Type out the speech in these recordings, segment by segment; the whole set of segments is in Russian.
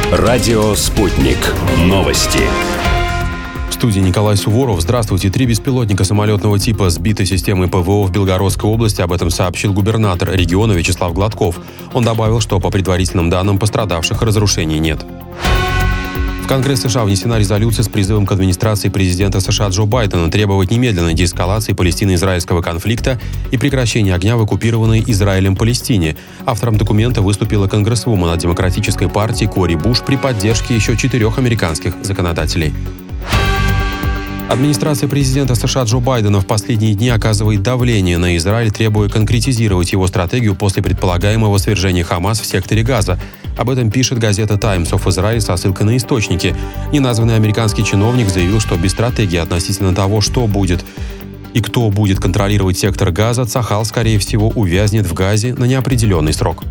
Радио «Спутник». Новости. В студии Николай Суворов. Здравствуйте. 3 беспилотника самолетного типа сбиты системой ПВО в Белгородской области. Об этом сообщил губернатор региона Вячеслав Гладков. Он добавил, что по предварительным данным пострадавших разрушений нет. В Конгресс США внесена резолюция с призывом к администрации президента США Джо Байдена требовать немедленной деэскалации палестино-израильского конфликта и прекращения огня в оккупированной Израилем Палестине. Автором документа выступила конгрессвумен от Демократической партии Кори Буш при поддержке еще 4 американских законодателей. Администрация президента США Джо Байдена в последние дни оказывает давление на Израиль, требуя конкретизировать его стратегию после предполагаемого свержения Хамас в секторе Газа. Об этом пишет газета Times of Israel со ссылкой на источники. Неназванный американский чиновник заявил, что без стратегии относительно того, что будет и кто будет контролировать сектор Газа, Цахал, скорее всего, увязнет в Газе на неопределенный срок.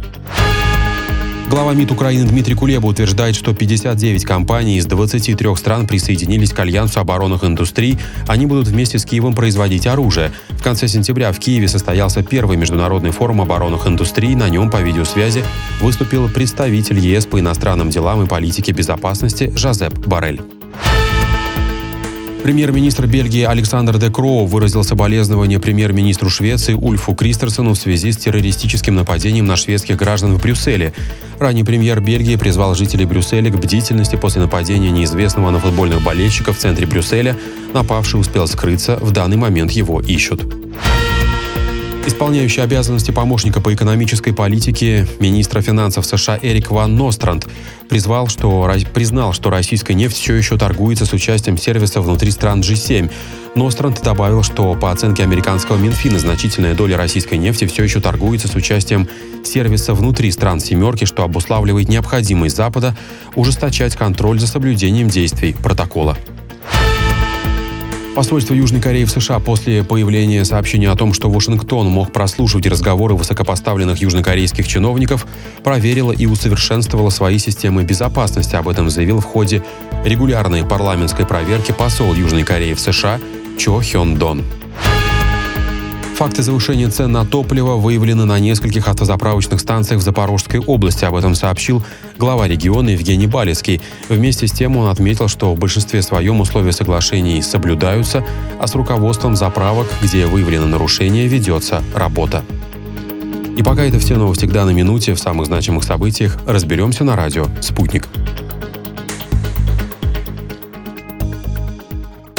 Глава МИД Украины Дмитрий Кулеба утверждает, что 59 компаний из 23 стран присоединились к Альянсу оборонных индустрий. Они будут вместе с Киевом производить оружие. В конце сентября в Киеве состоялся первый международный форум оборонных индустрий. На нем по видеосвязи выступил представитель ЕС по иностранным делам и политике безопасности Жозеп Боррель. Премьер-министр Бельгии Александр Де Кроо выразил соболезнования премьер-министру Швеции Ульфу Кристерсену в связи с террористическим нападением на шведских граждан в Брюсселе. Ранее премьер Бельгии призвал жителей Брюсселя к бдительности после нападения неизвестного на футбольных болельщиков в центре Брюсселя. Напавший успел скрыться, в данный момент его ищут. Исполняющий обязанности помощника по экономической политике министра финансов США Эрик Ван Ностранд признал, что российская нефть все еще торгуется с участием сервисов внутри стран G7. Ностранд добавил, что по оценке американского Минфина значительная доля российской нефти все еще торгуется с участием сервиса внутри стран «семерки», что обуславливает необходимость Запада ужесточать контроль за соблюдением действий протокола. Посольство Южной Кореи в США после появления сообщения о том, что Вашингтон мог прослушивать разговоры высокопоставленных южнокорейских чиновников, проверило и усовершенствовало свои системы безопасности. Об этом заявил в ходе регулярной парламентской проверки посол Южной Кореи в США Чо Хён Дон. Факты завышения цен на топливо выявлены на нескольких автозаправочных станциях в Запорожской области. Об этом сообщил глава региона Евгений Балецкий. Вместе с тем он отметил, что в большинстве своем условия соглашений соблюдаются, а с руководством заправок, где выявлено нарушение, ведется работа. И пока это все новости к данной минуте. В самых значимых событиях разберемся на радио «Спутник».